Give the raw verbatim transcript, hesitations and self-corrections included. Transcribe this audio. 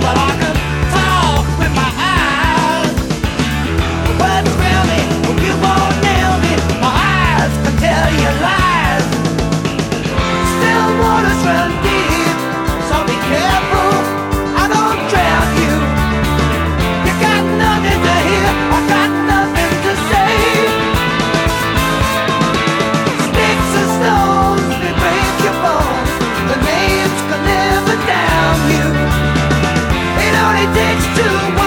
but I can talk with my eyes. Words around me, you won't nail me. My eyes can tell you lies. Still waters run deep, so be careful I don't drown you. You got nothing to hear, I got nothing to say. Sticks and stones, they break your bones. The names can never down you. It only takes two.